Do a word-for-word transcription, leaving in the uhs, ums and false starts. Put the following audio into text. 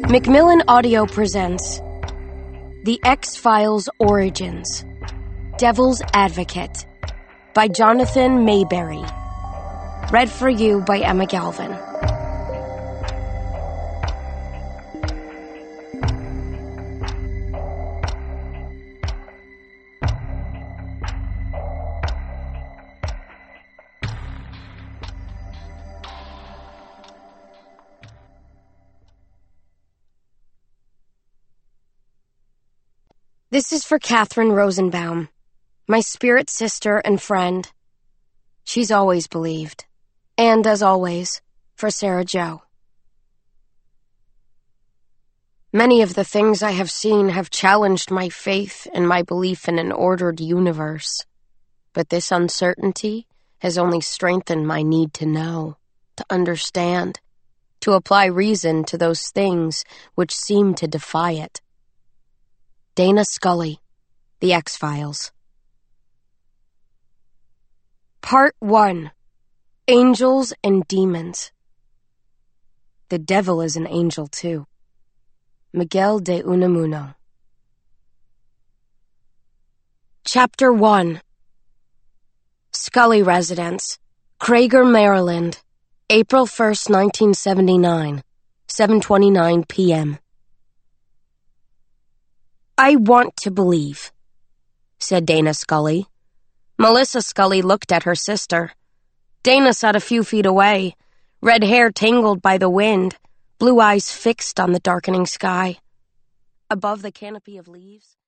Macmillan Audio presents The X-Files Origins, Devil's Advocate by Jonathan Mayberry. Read for you by Emma Galvin. This is for Catherine Rosenbaum, my spirit sister and friend. She's always believed. And, as always, for Sarah Jo. Many of the things I have seen have challenged my faith and my belief in an ordered universe. But this uncertainty has only strengthened my need to know, to understand, to apply reason to those things which seem to defy it. Dana Scully, The X-Files. Part one. Angels and Demons. The devil is an angel, too. Miguel de Unamuno. Chapter one. Scully Residence, Cragar, Maryland, April first, nineteen seventy-nine, seven twenty-nine p.m. "I want to believe," said Dana Scully. Melissa Scully looked at her sister. Dana sat a few feet away, red hair tangled by the wind, blue eyes fixed on the darkening sky. Above the canopy of leaves...